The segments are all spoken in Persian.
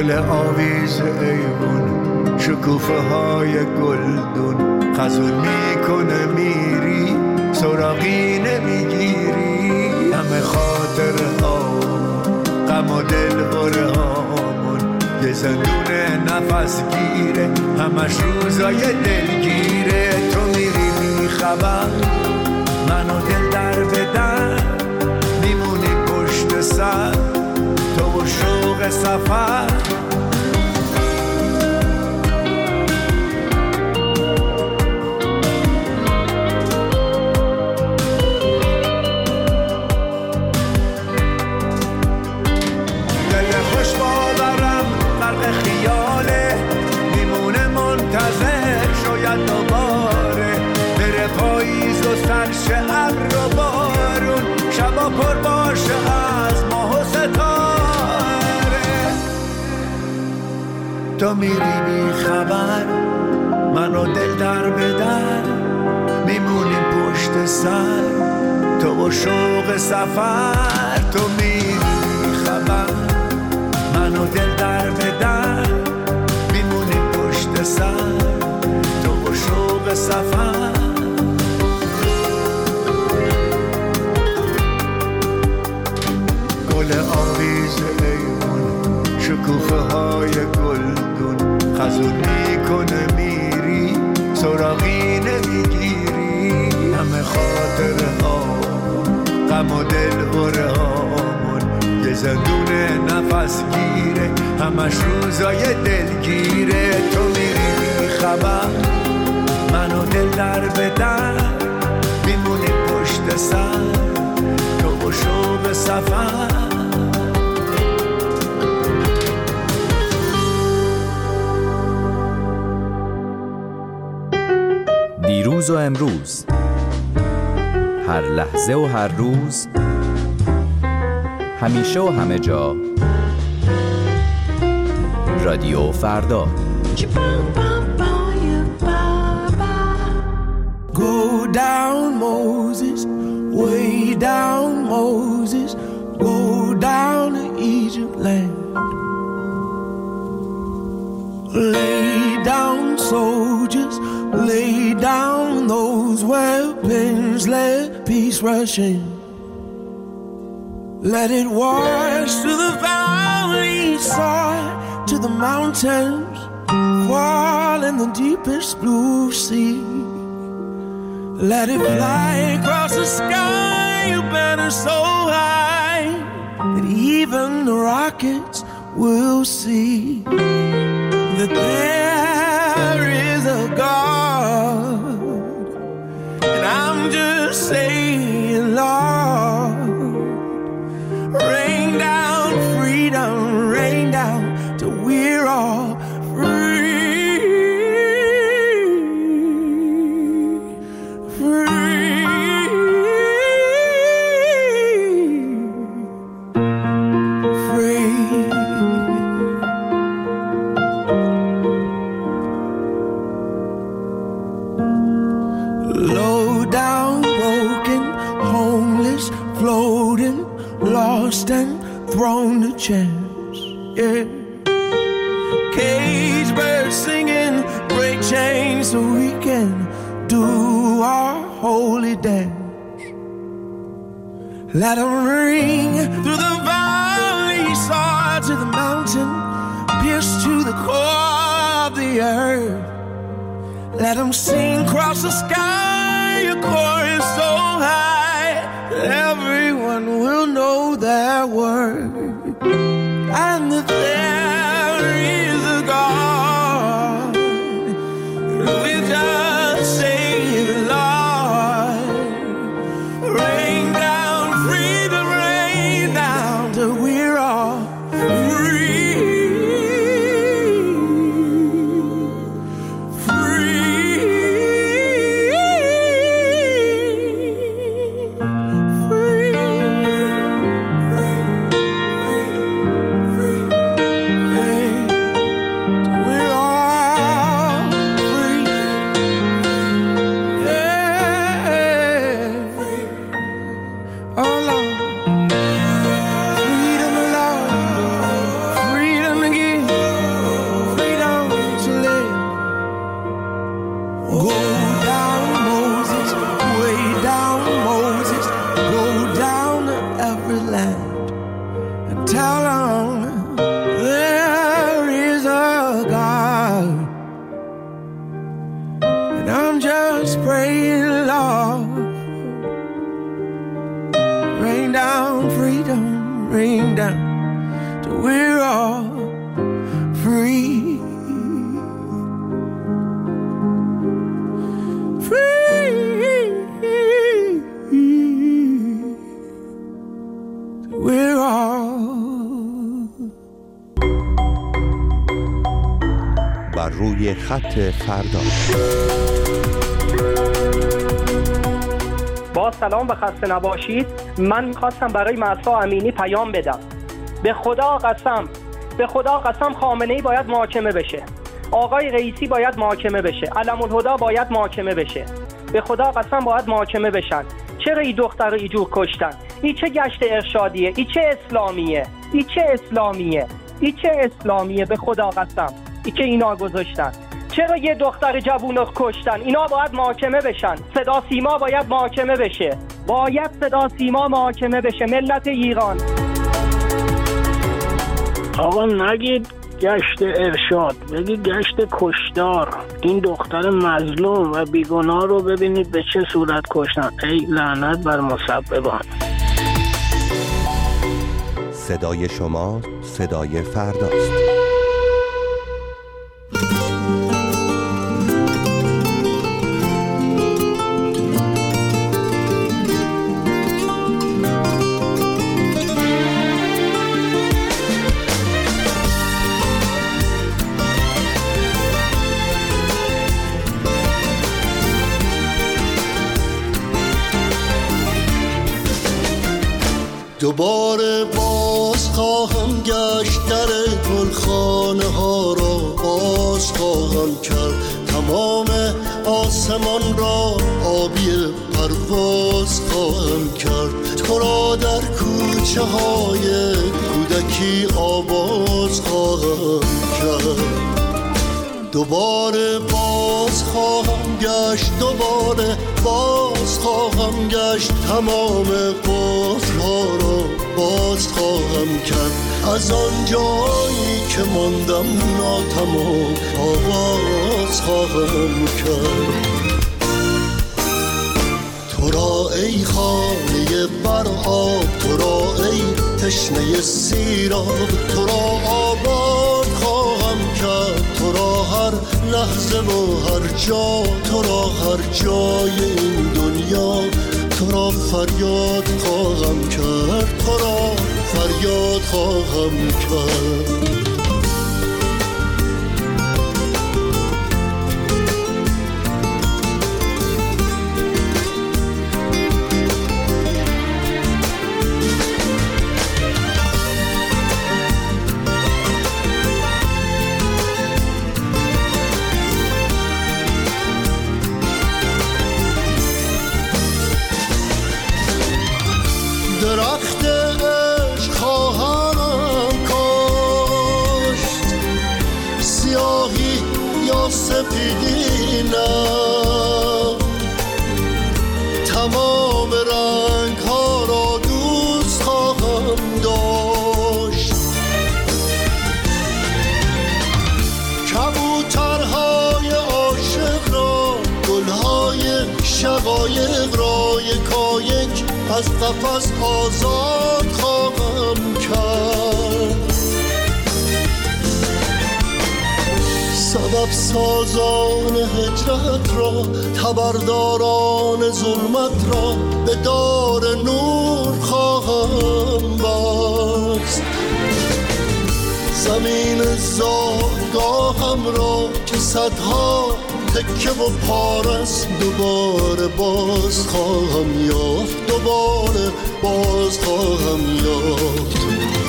گل آویز ایوون شکوفه های گلدون خزون میکنه میری سراغی نمیگیری همه خاطر هامون غم و دل بره هامون یه زندون نفس گیره همش روزای دلگیره تو میری میخوام منو دل در بدن میمونی پشت سر تو و شوق سفر سرش ابر و بارون شبا پر باشه از ماه و ستاره تو میری بی خبر منو دل در بدر میمونیم پشت سر تو و شوق سفر تو میری بی خبر منو دل در بدر میمونیم پشت سر تو و شوق سفر گل آویز ایوون شکوفه های گلدون خزون میکنه میری سراغی نمیگیری همه خاطر هامون غم و دل بره هامون یه زندون نفس گیره همش روزای دلگیره تو میری میخوام منو دل در بدر میمونی پشت سر تو و شوق سفر دیروز و امروز هر لحظه و هر روز همیشه و همه جا رادیو فردا Go down Moses, way down Moses, go down to Egypt land. Lay down soldiers, lay down those weapons, let peace rush in. Let it wash through the valley side to the mountains, fall in the deepest blue sea. Let it fly across the sky, a banner so high that even the rockets will see that there is a God. And I'm just saying, Lord, rain down freedom, rain down till we're all free. Lost and thrown to chance, yeah. Cage birds singing, break chains so we can do our holy dance. Let them ring through the valley, soar to the mountain, pierce to the core of the earth. Let them sing across the sky, a chorus so high that everyone will know their word, and that there is a God. We just say, Lord, rain down freedom, rain down till we're all free. و روی خط فردا. با سلام و خسته نباشید. من می‌خواستم برای مهسا امینی پیام بدم. به خدا قسم خامنه‌ای باید محاکمه بشه، آقای رئیسی باید محاکمه بشه، علم الهدی باید محاکمه بشه. به خدا قسم باید محاکمه بشن. چرا این دختر رو اینجور کشتن؟ این چه گشت ارشادیه؟ این چه اسلامیه؟ به خدا قسم این که اینا گذاشتن. چرا یه دختر جوون رو کشتن؟ اینا باید محاکمه بشن. صدا سیما باید محاکمه بشه. ملت ایران. آقا نگید گشت ارشاد، بگید گشت کشتار. این دختر مظلوم و بیگناه رو ببینید به چه صورت کشتن. ای لعنت بر مسببان. صدای شما صدای فرداست. دوباره باز خواهم گشت، در گلخانه ها را باز خواهم کرد، تمام آسمان را آبی پرواز خواهم کرد، تو را در کوچه های کودکی آواز خواهم کرد. دوباره باز خواهم گشت، تمام قفل‌ها را باز خواهم کرد، از آن جایی که ماندم ناتمام آواز خواهم کرد. تو را ای خانه بر آب، تو را ای تشنه سیراب، تو را آباد خواهم کرد، تو را هر لحظه و هر جا، تو را هر جای این دنیا، تو را فریاد خواهم کرد، تو را فریاد خواهم کرد. درخت عشق خواهم کاشت، سیاهی یا سپیدی نه، تمام رنگ ها را دوست خواهم داشت، کبوترهای عاشق را، گلهای شقایق را یکایک از قفس آزاد خواهم کرد. سبب سازان هجرت را، تبرداران ظلمت را به دار نور خواهم بست. زمین زادگاهم را که صدها تکه و پارس دوباره باز خواهم یافت، دوباره باز خواهم یافت.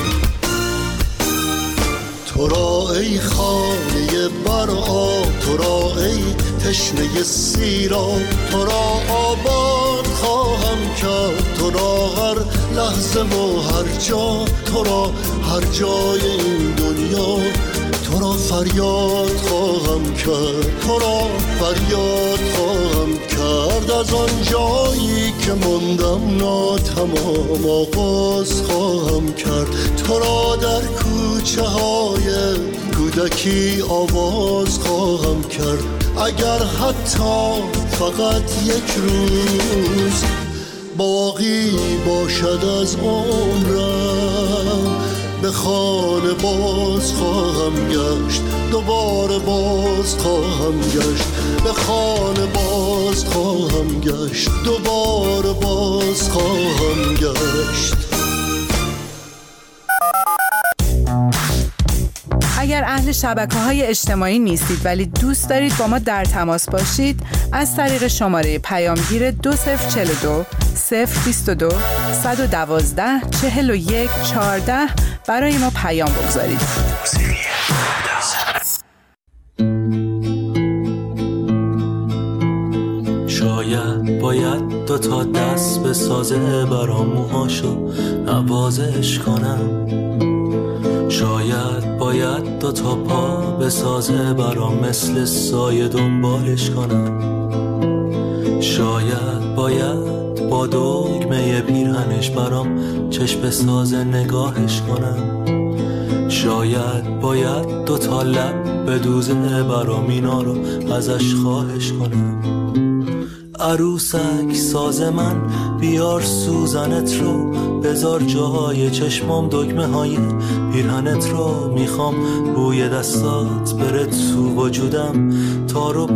تو را ای خانه بر آب، تو را ای تشنه سیراب، تو را آباد خواهم کرد، تو را هر لحظه و هر جا، تو را هر جای این دنیا، تو را فریاد خواهم کرد، تو را فریاد خواهم کرد، از آن جایی که ماندم ناتمام آغاز خواهم کرد، تو را در کوچه های کودکی آواز خواهم کرد. اگر حتی فقط یک روز باقی باشد از عمرم، به خانه باز خواهم گشت، دوباره باز خواهم گشت، به خانه باز خواهم گشت، دوباره باز خواهم گشت. اگر اهل شبکه‌های اجتماعی نیستید ولی دوست دارید با ما در تماس باشید، از طریق شماره پیامگیر 2042 022 112 41 14 برای ما پیام بگذارید. شاید باید 2 تا دست بسازه برام موهاشو نوازش کنم، شاید باید 2 تا پا بسازه برام مثل سایه دنبالش کنم، شاید باید با دگمه پیرهنش برام چشم بسازه نگاهش کنم، شاید باید 2 تا لب بدوزه برام اینا رو ازش خواهش کنم. عروسک ساز من بیار سوزنت رو، بذار جای چشمام دگمه های پیرهنت رو، میخوام بوی دستات بره تو وجودم تا رو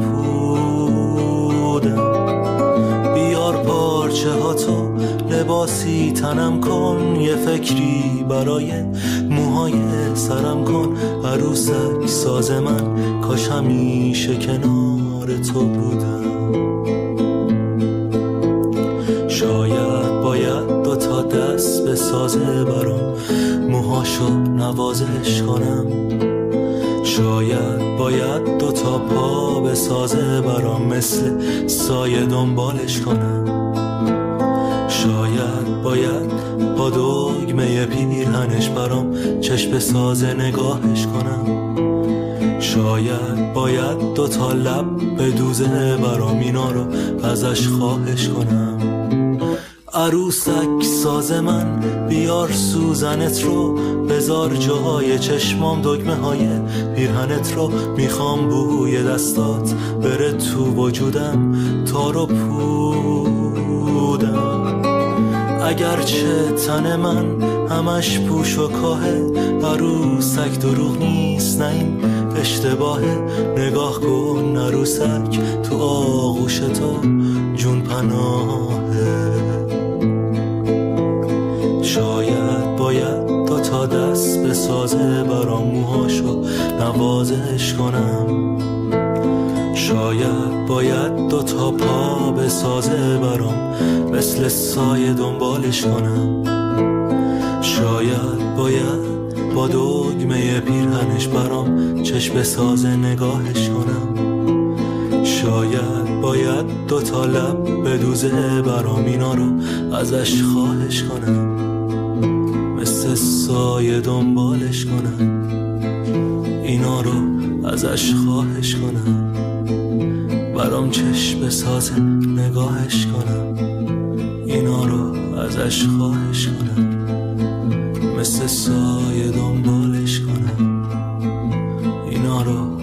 پودم، بیار پارچه هاتو لباسی تنم کن، یه فکری برای موهای سرم کن. عروسک ساز من کاش همیشه کنار تو بودم. شاید باید 2 تا دست بسازه برام موهاشو نوازش کنم، شاید باید 2 تا پا بسازه برام مثل سایه دنبالش کنم، شاید باید با دگمه پیرهنش برام چشم بسازه نگاهش کنم، شاید باید 2 تا لب بدوزه برام اینا رو ازش خواهش کنم. عروسک ساز من بیار سوزنت رو، بذار جای چشمام دگمه های پیرهنت رو، میخوام بوی دستات بره تو وجودم تا رو پودم. اگرچه تن من همش پوش و کاهه، عروسک دروغ نیست نه این اشتباهه، نگاه کن عروسک تو آغوش تو جون پناهه. شاید باید 2 تا دست بسازه برام موهاشو نوازش کنم، شاید باید 2 تا پا بسازه برام مثل سایه دنبالش کنم، شاید باید با دگمه پیرهنش برام چشم بسازه نگاهش کنم، شاید باید 2 تا لب بدوزه برام اینا رو ازش خواهش کنم، مثل سایه دنبالش کنم، اینا رو ازش خواهش کنم، برام چشم بسازه نگاهش کنم، اینا رو ازش خواهش کنم، مثل سایه دنبالش کنم، اینا رو.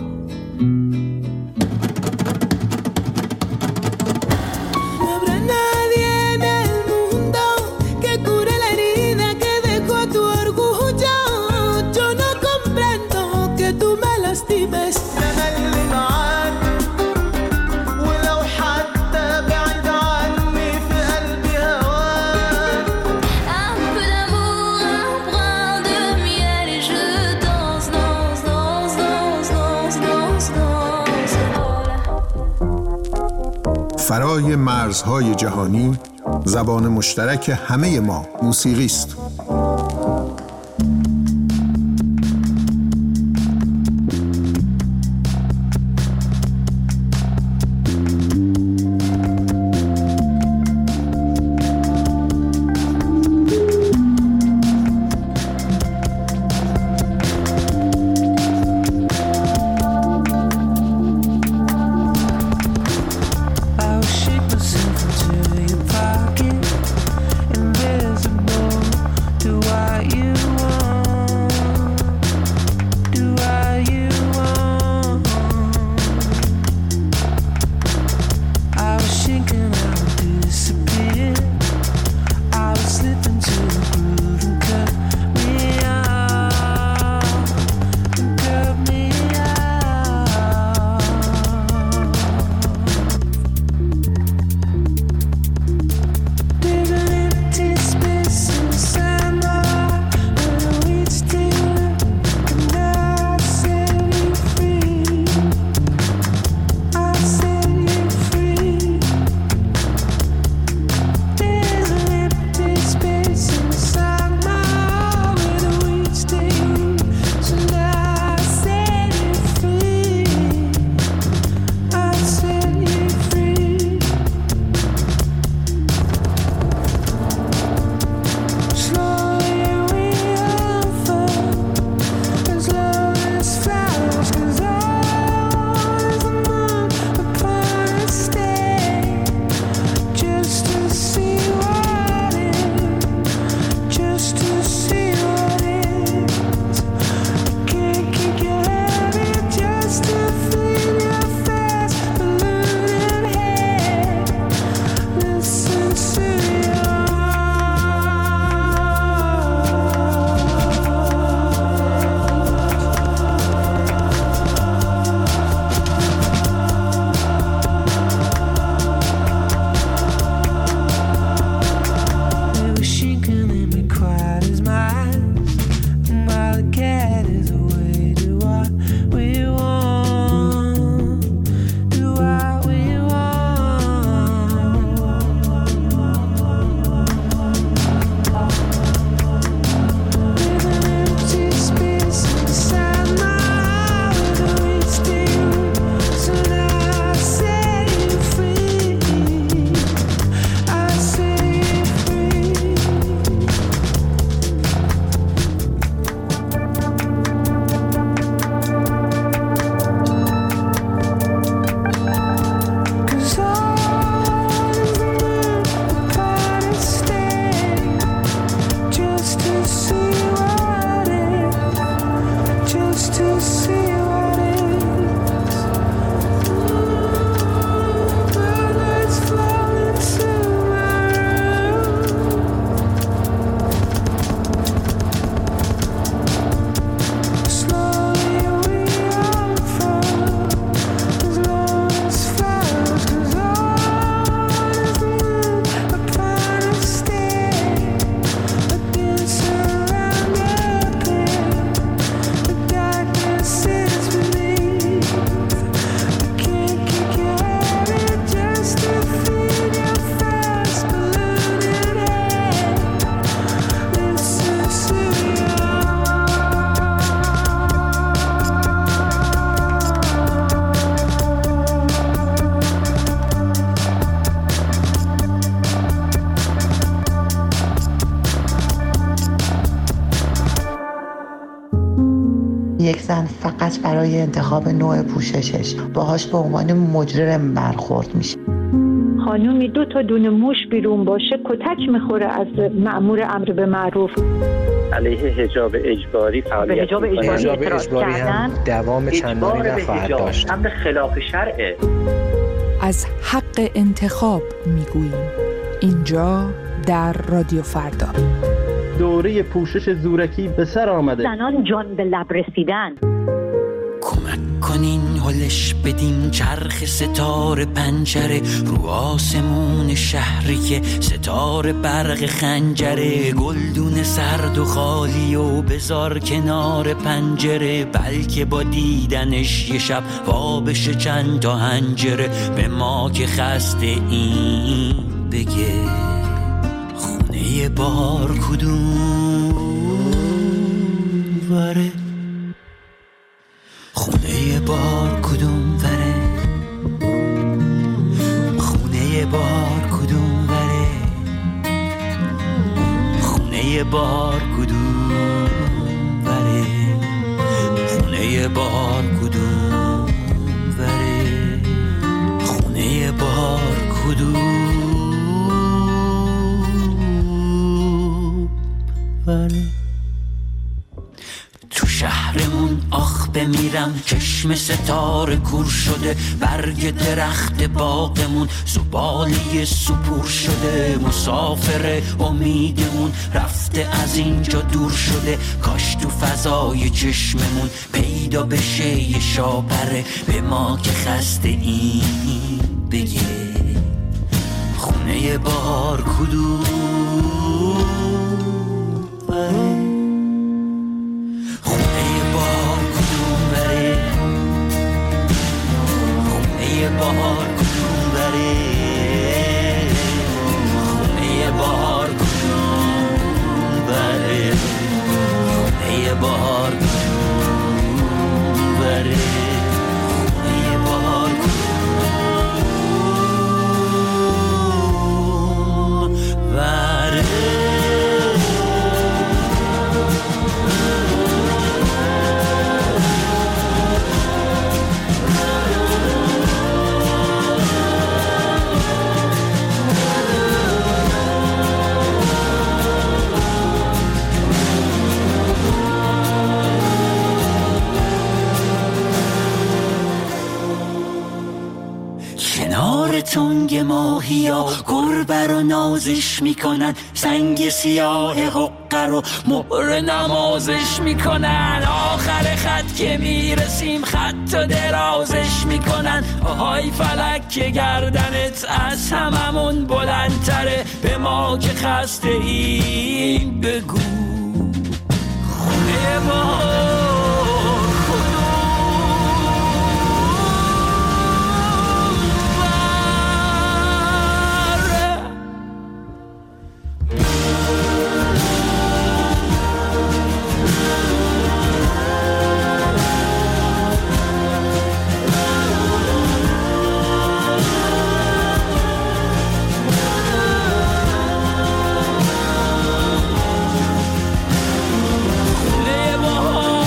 فرای مرزهای جهانی، زبان مشترک همه ما موسیقی است. Invisible یک زن فقط برای انتخاب نوع پوششش باهاش به عنوان مجرم برخورد میشه. خانومی 2 تا دونه موش بیرون باشه کتک میخوره از مأمور امر به معروف. علیه حجاب اجباری فعالیت حجاب اجباری هم دوام چندانی نخواهد داشت. امر خلاف شرعه. از حق انتخاب میگوییم اینجا در رادیو فردا. دوره پوشش زورکی به سر آمده. زنان جان به لب رسیدن. کمک کنین هلش بدیم چرخ ستاره پنجره رو آسمون شهری که ستاره برق خنجره گلدون سرد و خالی و بذار کنار پنجره بلکه با دیدنش یه شب وابشه چند تا هنجره به ما که خسته این بگه خونه بار کدوم وره خونه بار کدوم وره خونه بار کدوم وره خونه بار کدوم وره خونه بار کدوم وره خونه بار کدوم وره تو شهرمون آخ بمیرم چشم ستاره کور شده برگ درخت باغمون زباله سپور شده مسافر امیدمون رفته از اینجا دور شده کاش تو فضای چشممون پیدا بشه یه شاپره به ما که خسته این بگه خونه بار کدوم وره بهار کدوم بره خونه بهار کدوم بره خونه بهار کدوم بره خونه بهار کدوم بره تنگ ماهیا گربه رو نازش میکنن سنگ سیاه حقه رو مهر نمازش میکنن آخر خط که میرسیم خط و درازش میکنن آهای فلک که گردنت از هممون بلندتره به ما که خسته ایم بگو خونه ما خونه بهار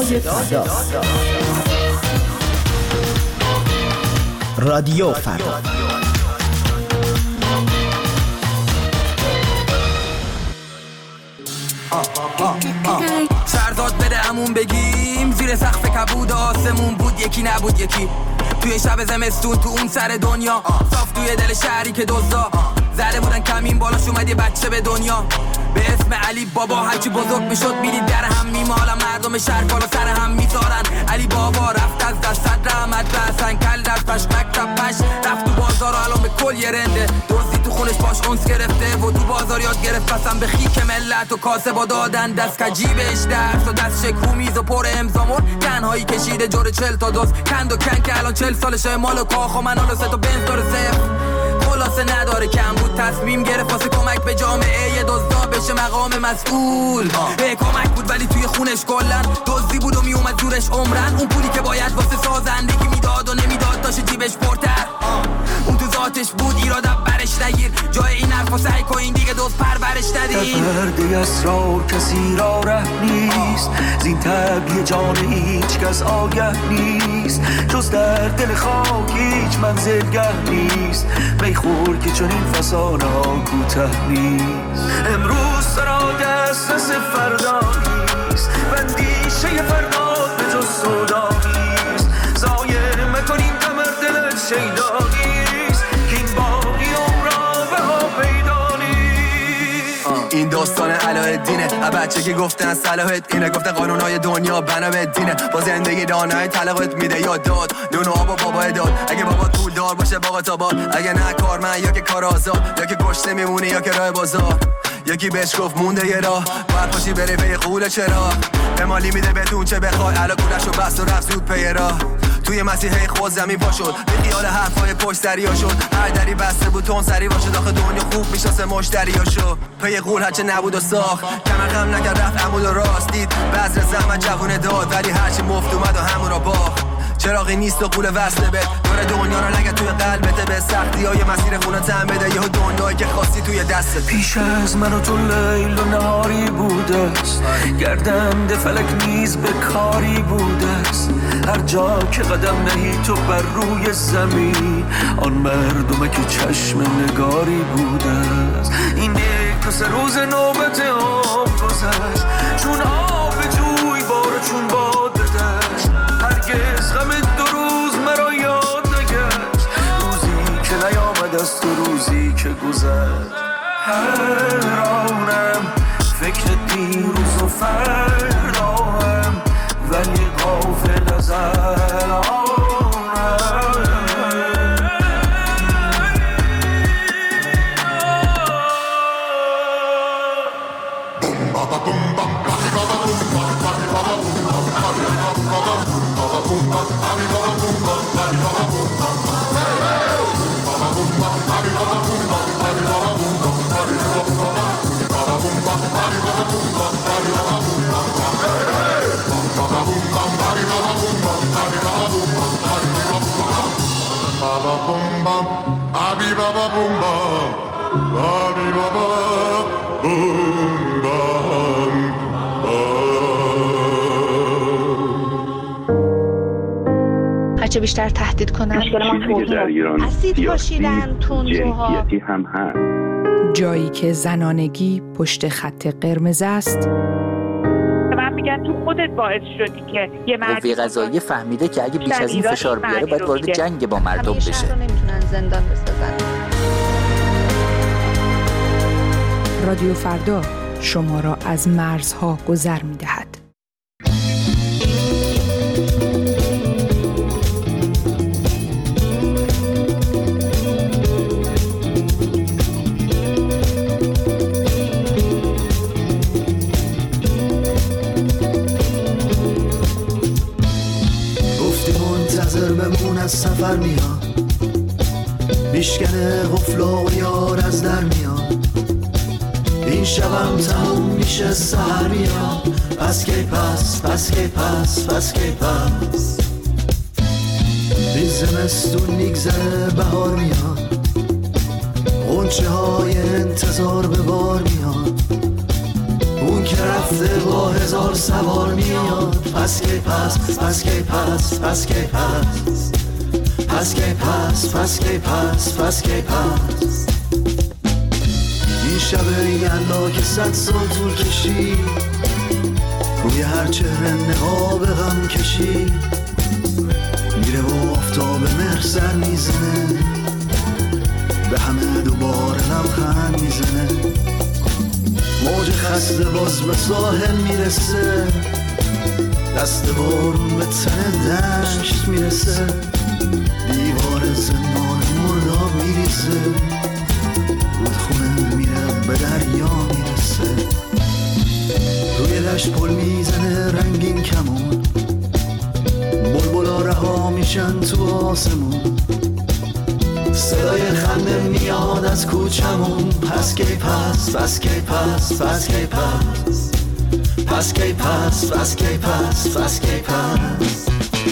صدای فردا. رادیو فردا. سرداد بده همون بگیم زیر سقف کبود آسمون بود یکی نبود یکی توی شب زمستون تو اون سر دنیا صاف توی دل شهری که دزدا زده بودن کمین بالاش اومد یه بچه به دنیا به اسم علی بابا هرچی بزرگ میشد میدید در هم میمالن مردم شهر بالا سر هم میذارن علی بابا رفت از دست رحمت رسن کل در پش مکتب پش رفت تو بازار و الان به کل یه رنده دزدی تو خونش باش اونس گرفته و تو بازار یاد گرفت قسم به خیک ملت و کاسه با دادن دست کجیبش درس و دست شکو میز و پر امضامون تنهایی کشیده جور 40 تا دوز کند و کن که الان 40 سالشه مال و کاخ و منال 3 تا بنز داره صفر خلاصه نداره کم بود تصمیم گرفت واسه کمک به جامعه دزدا بشه مقام مسئول کمک بود ولی توی خونش کلن دزدی بود و میومد زورش عمرن اون پولی که باید واسه سازندگی میداد و نمیداد داشت جیبش پرتر اون تو ذاتش بود ایراد برش نگیر جای این حرفا سعی کن دیگه دوست پرورش ندید پرده اسرار کسی را ره نیست زین طبیع جان هیچ کس آگه نیست جز در دل خاک هیچ منزلگه نیست میخور که چون این فسانه ها کوته نیست امروز سرا دسترس فردا نیست بندیشه فردا به جز سودا نیست زایه مکنیم کمر دلت شیدا نیست که این باقی عمرا به ها پیدا نیست این داستان علاءالدینه بچه که گفتن صلاحت اینه گفتن قانونهای دنیا بنا به دینه با زندگی دانای طلاقت میده یا داد نون و آب و بابا داد اگه بابا پول دار باشه باقا تا باد اگه نه کارمند یا که کار آزاد یا که گشته میمونه یا که راه بازار یکی بهش گفت مونده یه راه باید پاشی بری پی قول چرا امالی میده بهتون چه بخوای علا کولش رو بست و رفت زود پی راه توی مسیحه خود زمین پا شد به خیال حرفای پشت دریا شد هر دری بسته بود تون سری باشه داخل دنیا خوب میشناسه مشتریاشو پی قول هرچه نبود و ساخت کمر خم نکرد رفت عمود و راست دید بذر زحمت جوونه داد ولی هرچی مفت اومد و همون رو باخت چراغی نیست و قول وصله بد دور دنیا رو نگه توی قلبته به سختی های مسیر خونه تن بده یه دنیایی که خواستی توی دستت پیش از من و تو لیل و نهاری بوده است گردنده فلک نیز به کاری بوده است هر جا که قدم نهی تو بر روی زمین آن مردمه که چشم نگاری بوده است این یک تا 3 روز نوبت آب گذشت چون آب جوی بار چون باد بدشت هرگز غم 2 روز مرا یاد نگشت روزی که نیامد از تو روزی که گذشت حیرانم فکر دیروز و فرداهم ولی غافل از الانم هرچه بیشتر تهدید کنن در ایران اسید پاشیدن تندروها هم هست جایی که زنانگی پشت خط قرمز است من میگن تو خودت باعث شدی که یه قوه قضاییه فهمیده که اگه بیش از این فشار بیاره باید وارد جنگ با مردم بشه نمیتونن زندان بسازن رادیو فردا شما را از مرزها گذر می‌دهد. بمون از سفر میاد میشکنه قفلا و یار از در میاد این شبم تموم میشه سهر میاد پس کی پس این زمستون میگذره بهار میاد غنچه های انتظار به بار میاد اون که رفته با 1000 سوار میاد. پس کی پس، پس کی پس، پس کی پس، پس کی پس، پس کی پس، پس کی پس. این شب یلدا که 100 سال طول کشید، روی هر چهره نقاب غم کشید. میره و آفتاب مهر سر میزنه، به همه دوباره لبخند میزنه. موج خسته باز به ساحل میرسه، دست بارون به تن دشت میرسه. دیوار زندان مرداب میریزه، رودخونه میره به دریا میرسه. روی دشت پل میزنه رنگین کمون، بلبلا رها میشن تو آسمون. صدای خنده میاد از کوچمون. پس کی پس، پس کی پس، پس کی پس، پس کی پس، پس کی پس، پس کی پس.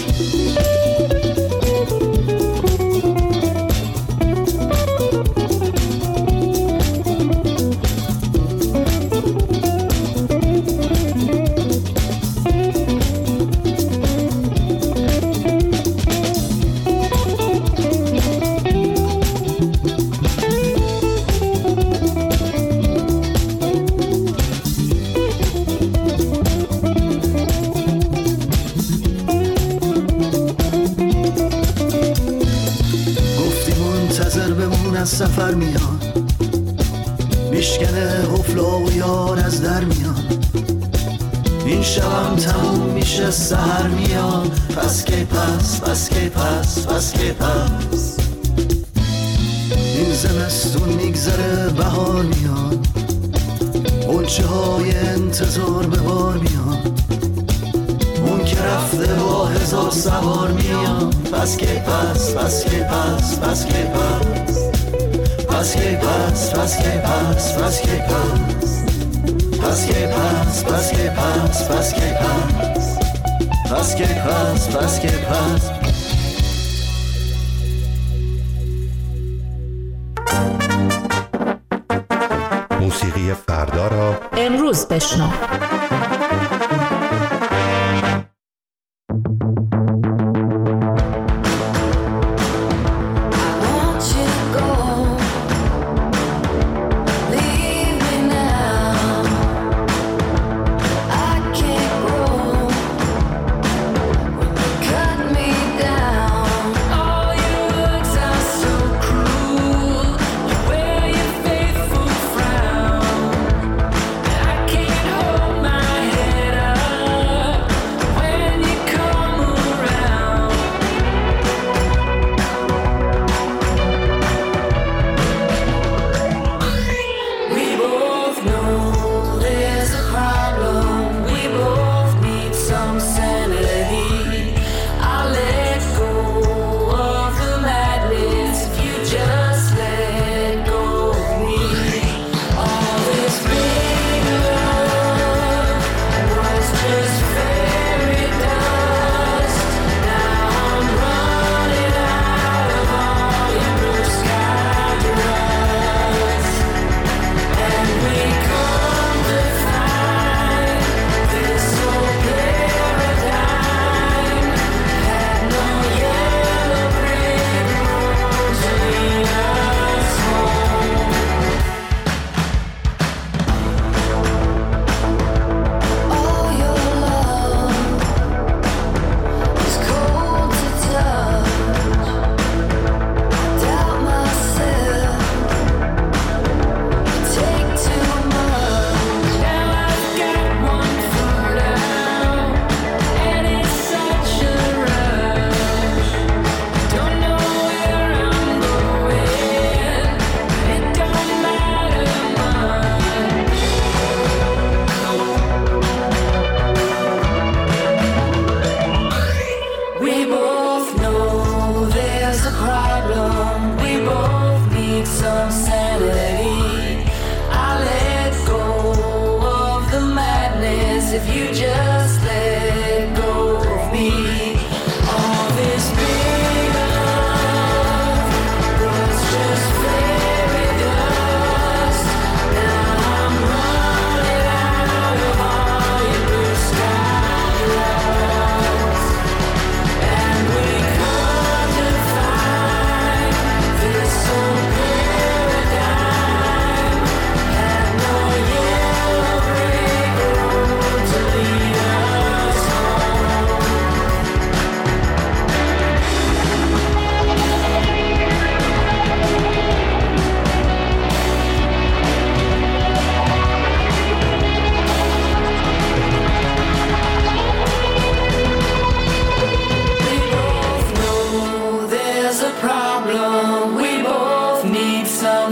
سفر میاد، میشکنه حفلا و یار از در میاد. این شبم تموم میشه سحر میاد. پس کی پس، پس کی پس، پس کی پس. این زمستون میگذره بهار میاد، غنچه های انتظار به بار میاد. اون که رفته با 1000 سوار میاد. پس کی پس، پس کی پس، پس کی پس، پس کی پس، پس کی پس، پس کی پس، پس کی پس، پس کی پس، پس کی پس، پس کی پس، پس کی پس. موسیقی فردا را امروز بشنو.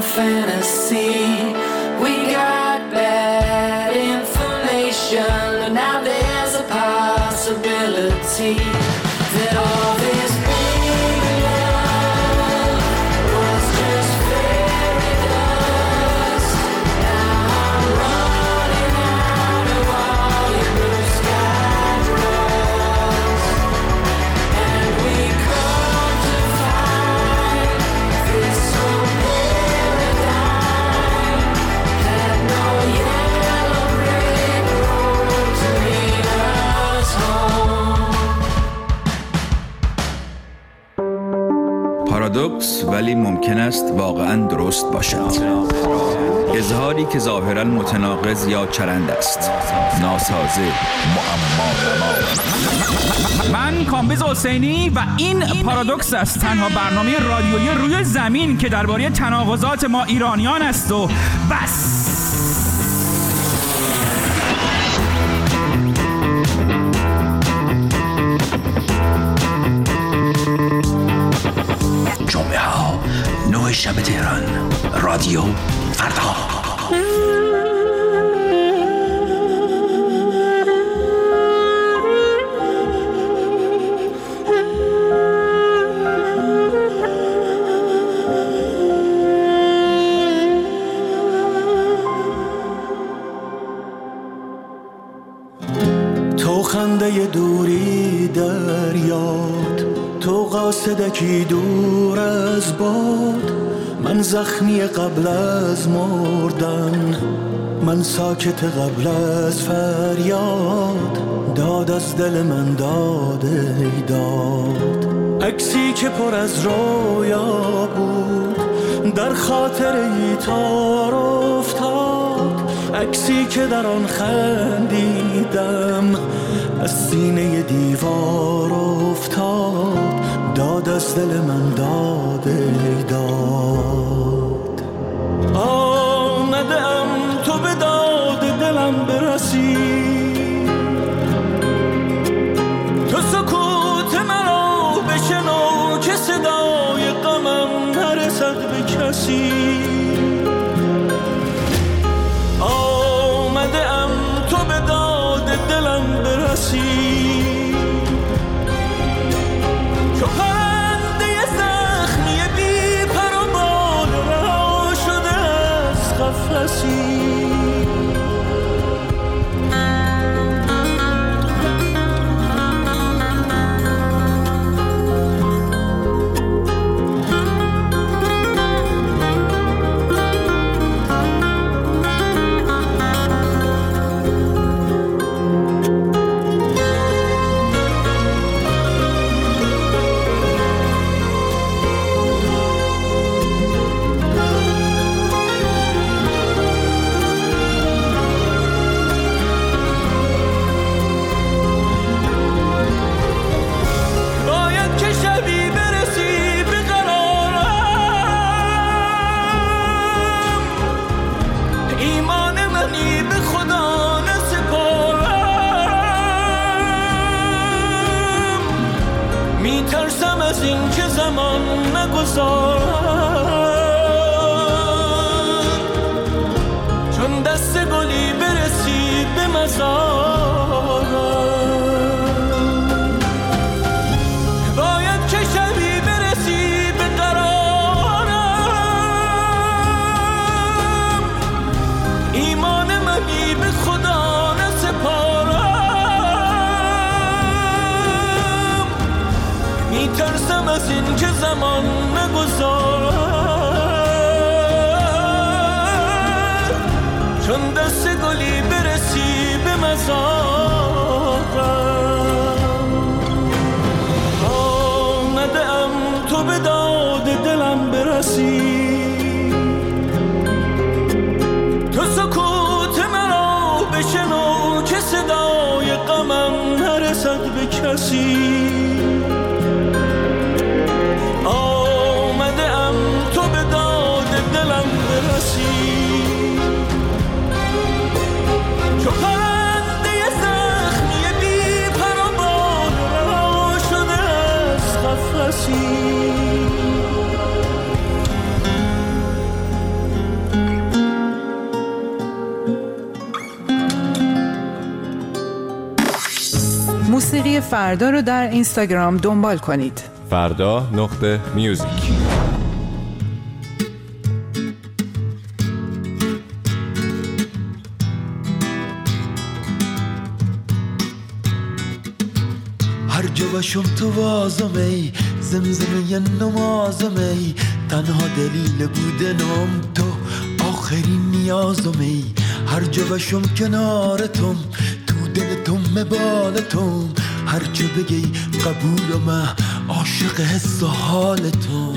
fantasy. We got bad information, and now there's a possibility that all this big love was just fairy dust. Now I'm running out of all your blue sky trust, and we come to find this whole paradigm had no yellow brick road to lead us home. پارادوکس ولی ممکن است واقعاً درست باشد. اظهاری که ظاهراً متناقض یا چرند است، ناسازه، معما. من کامبیز حسینی و این پارادوکس است، تنها برنامه رادیویی روی زمین که درباره تناقضات ما ایرانیان است و بس. جمعه ها 9 شب تهران، رادیو فردا. تو خنده دوری در یاد، تو قاصدکی دور از باد، من زخمی قبل از مردن، من ساکت قبل از فریاد، داد از دل من داد ای داد. عکسی که پر از رویا بود در خاطر ای تار افتاد، عکسی که در آن خندیدم از سینه دیوار افتاد، داد از دل من داد ای داد. آمدم تو به داد دلم برسی، تو سکوت مرا بشنو که صدای غمم نرسد به کسی. آمدم تو به داد دلم برسی، چو پرنده زخمی بی پر و بال رها شده از قفسی. میترسم از این که زمان نگذارم، چون دست گلی برسید به مزارم. باید که شبی برسی به قرارم، ایمان منی به خدا نسپارم. میترسم از این که زمان نگذارد، چون دست گلی برسی به مزارم. آمدم تو به داد دلم برسی، تو سکوت مرا بشنو که صدای غمم نرسد به کسی. آمدم تو به داد دلم برسی، چو پرنده زخمی بی پر و بال رها شده از قفسی. شماره فردا رو در اینستاگرام دنبال کنید. فردا.music. هر جا باشم تو وازم ای زمزمه نمازم ای تنها دلیل بودنم تو آخرین نیازم ای هر جا باشم کنارتم تو دلتم مبالتم هر جا بگی قبولم عاشق حس و حالتم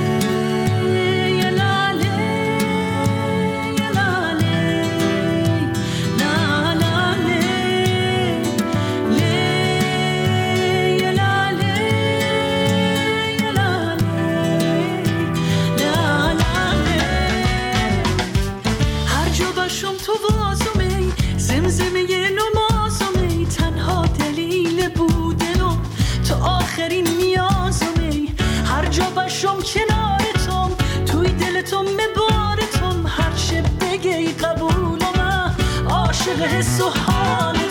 کنارتم توی دلتم مبارتم هر چه بگی قبولم عاشق حس و حالتم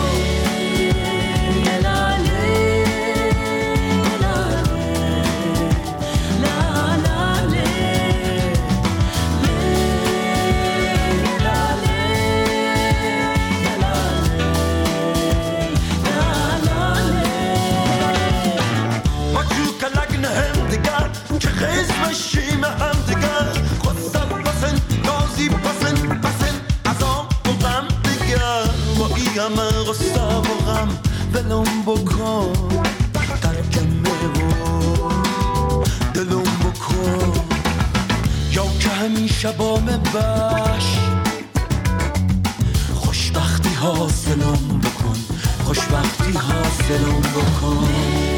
خیزمشیم هم دیگر خودم بسن نازی بسن از آن بغم دیگر با ای همه غصه و غم دلم بکن ترکمه و دلم بکن یا که همیشه با من باش خوشبختی حاصلم بکن خوشبختی حاصلم بکن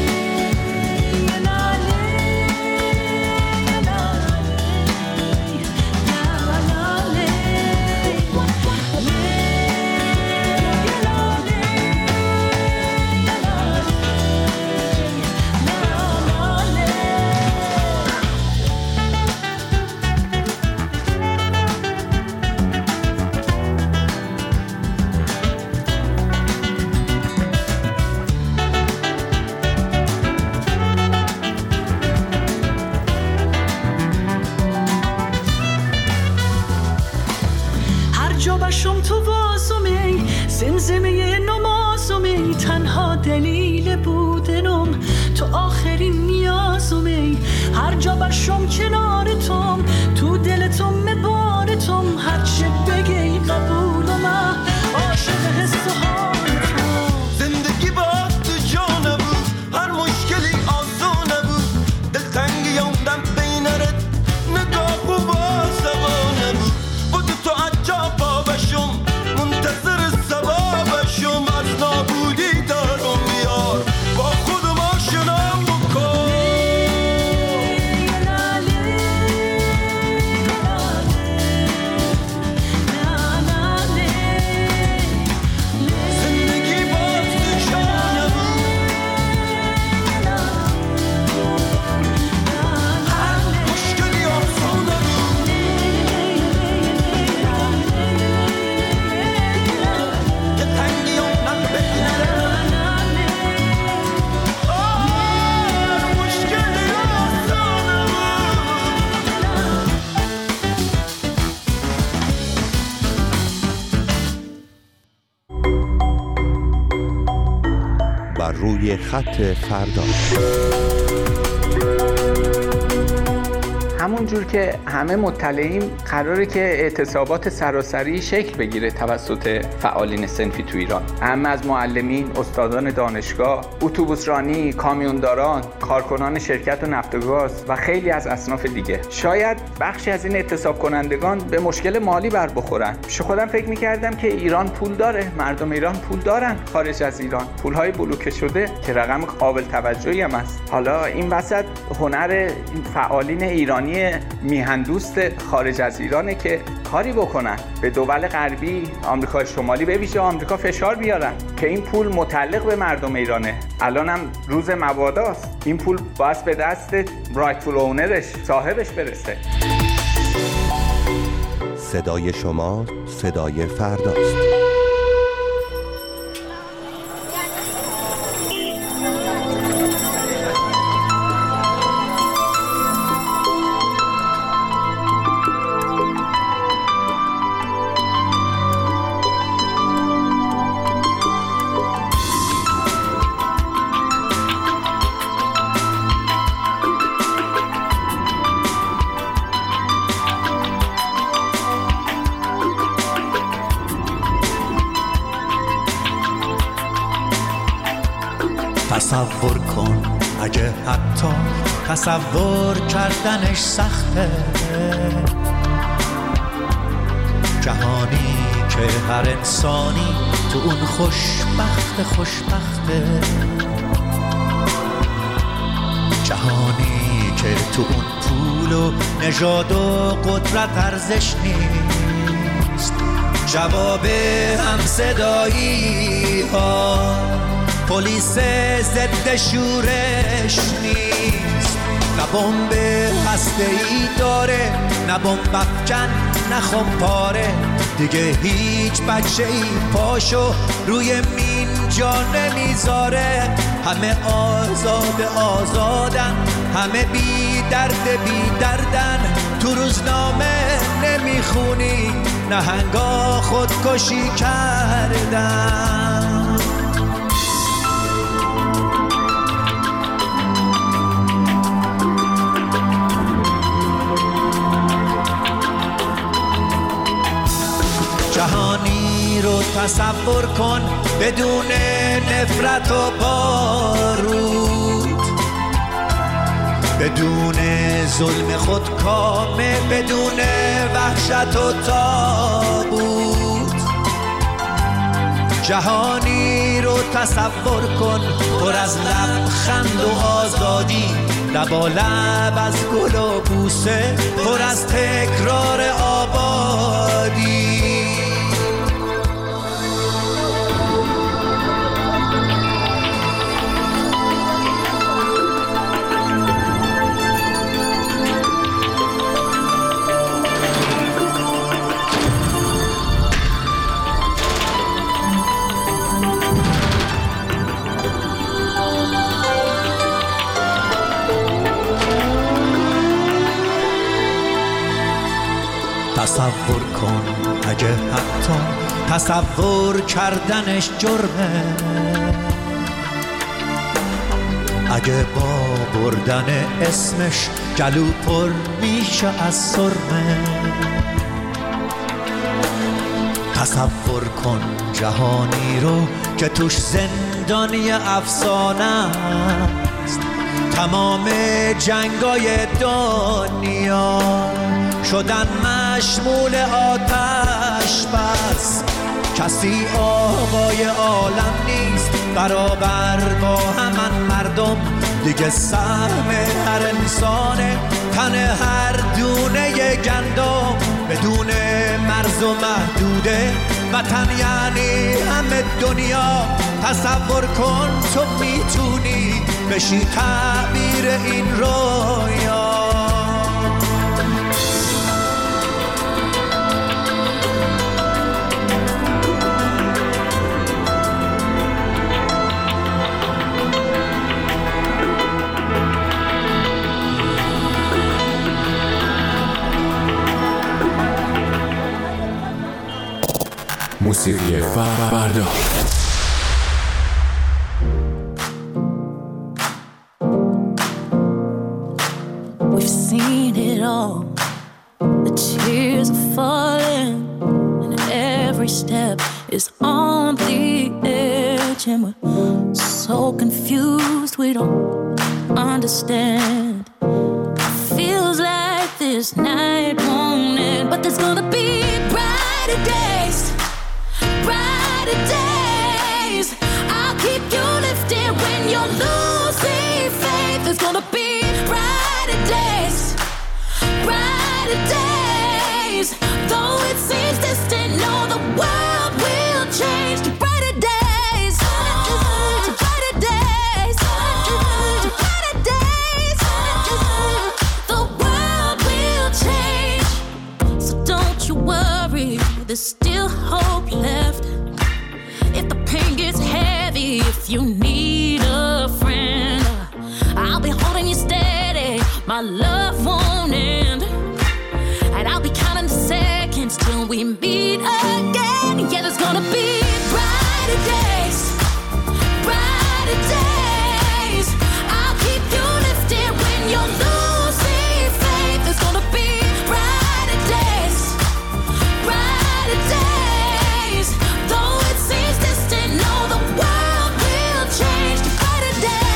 جابشم تو واسمی زمزمه نمازمی تنها دلیل بودنم تو آخرین نیازمی هر جا باشم کنارتم تو دلتم مبارتم هر چه بگی قبولم عاشق حس و حالتم زندگی با تو جا نبود هر مشکلی آسون نبود دلتنگی یوندم بینرت نگاه و بازدوا نبود بود تو عجب باشم منتظر سبابشم از نابودی دارم یار با خودم آشنام بکن زندگی با تو جا نبود هر مشکلی آسون نبود دلتنگی یوندم بینرت هر مشکلی آسون بر روی خط فردا. همون جور که همه مطلعیم قراره که اعتصابات سراسری شکل بگیره توسط فعالین صنفی تو ایران. همه از معلمین، استادان دانشگاه، اتوبوسرانی، کامیونداران، کارکنان شرکت و نفت و گاز و خیلی از اصناف دیگه. شاید بخشی از این اعتصاب کنندگان به مشکل مالی بر بخورن. پیش خودم فکر می‌کردم که ایران پول داره، مردم ایران پول دارن خارج از ایران. پول‌های بلوکه شده که رقم قابل توجهی هم است. حالا این وسط هنر این فعالین ایرانی میهندوست خارج از ایرانه که کاری بکنن به دول غربی، آمریکای شمالی به ویژه آمریکا فشار بیارن که این پول متعلق به مردم ایرانه. الانم روز مباداست. این پول باید به دست رایتفول اونرش، صاحبش برسه. صدای شما صدای فرداست. تصور کن اگه حتی تصور کردنش سخته، جهانی که هر انسانی تو اون خوشبخته، جهانی که تو اون پول و نژاد و قدرت ارزش نیست، جواب همصدایی ها پلیس ضد شورش نیست، نه بمب هسته‌ای داره، نه بمب افکن، نه خمپاره، دیگه هیچ بچه‌ای پاشو روی مین جا نمیذاره، همه آزادن، همه بی دردن، تو روزنامه نمیخونی نهنگا خودکشی کردن. جهانی رو تصور کن بدون نفرت و بارود، بدون ظلم خودکامه، بدون وحشت و تابوت. جهانی رو تصور کن پر از لبخند و آزادی، لبالب از گل و بوسه، پر از تکرار آبادی. تصور کن اگه حتی تصور کردنش جرمه، اگه با بردن اسمش گلو پر میشه از سرمه. تصور کن جهانی رو که توش زندانی افسانه است، تمام جنگای دنیا شدن مشمول آتش بس، کسی آقای عالم نیست برابر با همان مردم، دیگه سهم هر انسانه تن هر دونه گندم، بدون مرز و محدوده وطن یعنی همه دنیا. تصور کن تو میتونی بشی تعبیر این رویا. موسیقی فردا. We've seen it all. The tears are falling, and every step is on the edge, and we're so confused we don't understand. Feels like this night won't end, but there's gonna be brighter days. Brighter days, I'll keep you lifted when you're losing faith. There's gonna be brighter days, brighter days. Though it seems distant, know the world will change to brighter days, to brighter days, to brighter days. The world will change, so don't you worry. There's still hope left. If the pain gets heavy, if you need a friend, I'll be holding you steady. My love won't end, and I'll be counting the seconds till we meet again. Yeah, there's gonna be brighter days, brighter days. I'll keep you lifted when you're losing faith. There's gonna be brighter days, brighter days. Though it seems distant, know the world will change to brighter days.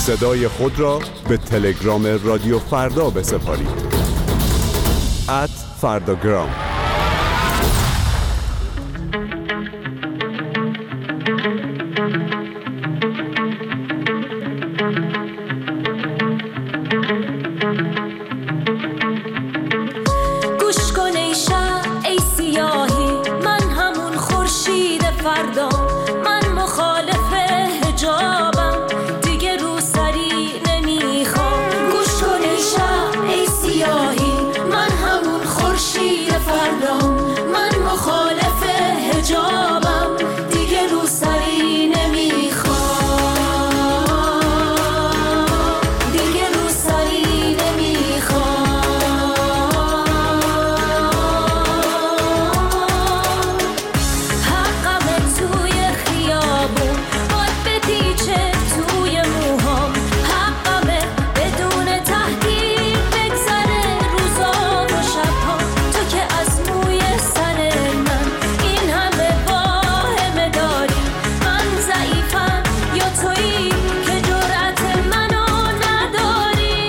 صدای خود را به تلگرام رادیو فردا بسپارید. @فرداگرام. گوش کن ای شب ای سیاهی، من همون خورشید فردا، من مخالف حجابم، دیگه رو سری نمیخوام. گوش کن ای شب ای سیاهی، من همون خورشید فردا، من مخالف حجابم، دیگه رو سری نمیخوام، دیگه رو سری نمیخوام. حقمه توی خیابون باد بپیچه توی موهام، حقمه بدون تحقیر بگذره روزا و شبها. تو که از موی سر من این همه واهمه داری، من ضعیفم یا تویی که جرأت منو نداری.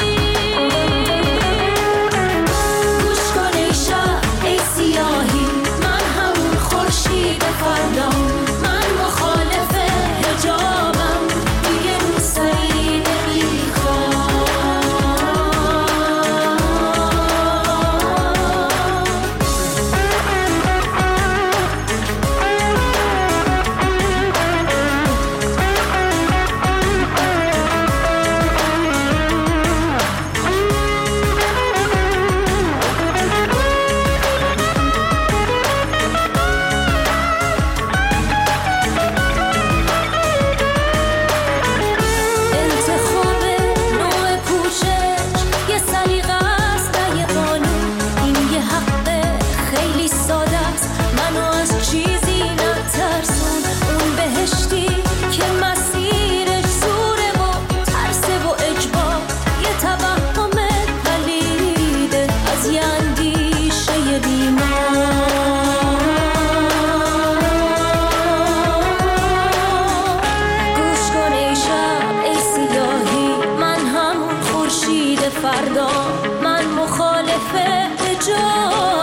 گوش کن ای شب ای سیاهی، من همون خورشید فردا، من مخالف حجابم، دیگه رو سری انتخاب نوع پوشش یه سلیقه است نه یه قانون، این یه حق خیلی ساده است، منو از چیزی نترسون. اون بهشتی که مسیرش زوره و ترسه و اجبار، یه توهم پلیده از یه اندیشه بیمار. گوش کن ای شب ای سیاهی، من همون خورشید فردا، من مخالف حجاب.